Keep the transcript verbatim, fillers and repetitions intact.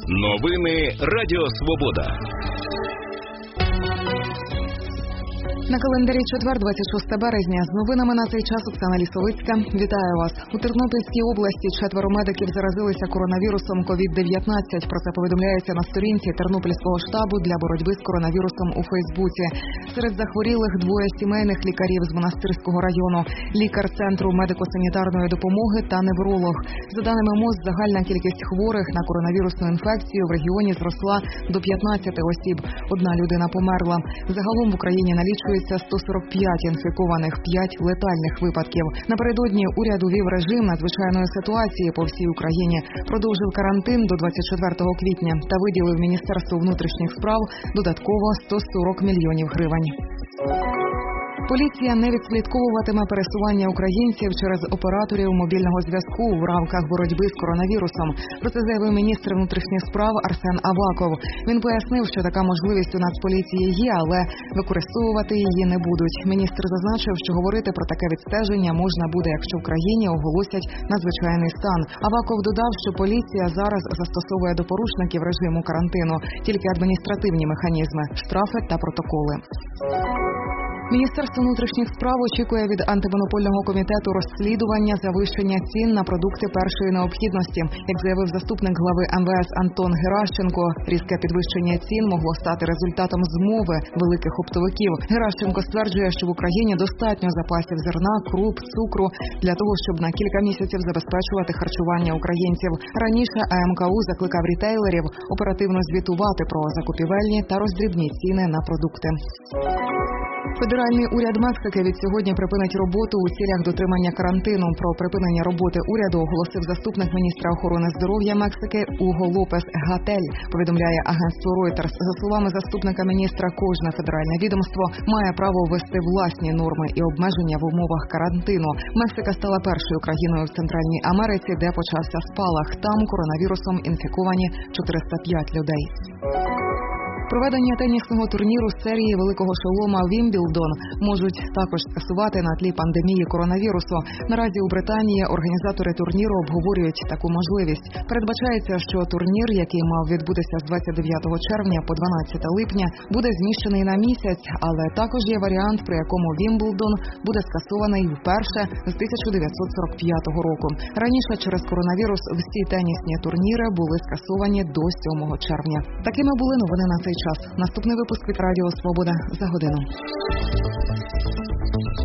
Новини Радіо Свобода. На календарі четвер, двадцять шостого березня. З новинами на цей час Оксана Лісовицька. Вітаю вас. У Тернопільській області четверо медиків заразилися коронавірусом ковід дев'ятнадцять. Про це повідомляється на сторінці Тернопільського штабу для боротьби з коронавірусом у Фейсбуці. Серед захворілих двоє сімейних лікарів з Монастирського району, лікар Центру медико-санітарної допомоги та невролог. За даними МОЗ, загальна кількість хворих на коронавірусну інфекцію в регіоні зросла до п'ятнадцяти осіб. Одна людина померла. Загалом в Україні налічується сто сорок п'ять інфікованих, п'ять летальних випадків. Напередодні уряд увів режим надзвичайної ситуації по всій Україні, продовжив карантин до двадцять четвертого квітня та виділив Міністерству внутрішніх справ додатково сто сорок мільйонів гривень. Поліція не відслідковуватиме пересування українців через операторів мобільного зв'язку в рамках боротьби з коронавірусом. Про це заявив міністр внутрішніх справ Арсен Аваков. Він пояснив, що така можливість у Нацполіції є, але використовувати її не будуть. Міністр зазначив, що говорити про таке відстеження можна буде, якщо в країні оголосять надзвичайний стан. Аваков додав, що поліція зараз застосовує до порушників режиму карантину тільки адміністративні механізми – штрафи та протоколи. Міністерство внутрішніх справ очікує від антимонопольного комітету розслідування завищення цін на продукти першої необхідності. Як заявив заступник глави ем ве ес Антон Геращенко, різке підвищення цін могло стати результатом змови великих оптовиків. Геращенко стверджує, що в Україні достатньо запасів зерна, круп, цукру для того, щоб на кілька місяців забезпечувати харчування українців. Раніше а ем ка у закликав рітейлерів оперативно звітувати про закупівельні та роздрібні ціни на продукти. Федеральний уряд Мексики від сьогодні припинить роботу у цілях дотримання карантину. Про припинення роботи уряду оголосив заступник міністра охорони здоров'я Мексики Уго Лопес Гатель, повідомляє агентство Reuters. За словами заступника міністра, кожне федеральне відомство має право ввести власні норми і обмеження в умовах карантину. Мексика стала першою країною в Центральній Америці, де почався спалах. Там коронавірусом інфіковані чотириста п'ять людей. Проведення тенісного турніру з серії великого шолома Вімблдон можуть також скасувати на тлі пандемії коронавірусу. Наразі у Британії організатори турніру обговорюють таку можливість. Передбачається, що турнір, який мав відбутися з двадцять дев'ятого червня по дванадцяте липня, буде зміщений на місяць, але також є варіант, при якому Вімблдон буде скасований вперше з тисяча дев'ятсот сорок п'ятого року. Раніше через коронавірус всі тенісні турніри були скасовані до сьомого червня. Такими були новини на цей час. Наступний випуск від Радіо Свобода за годину.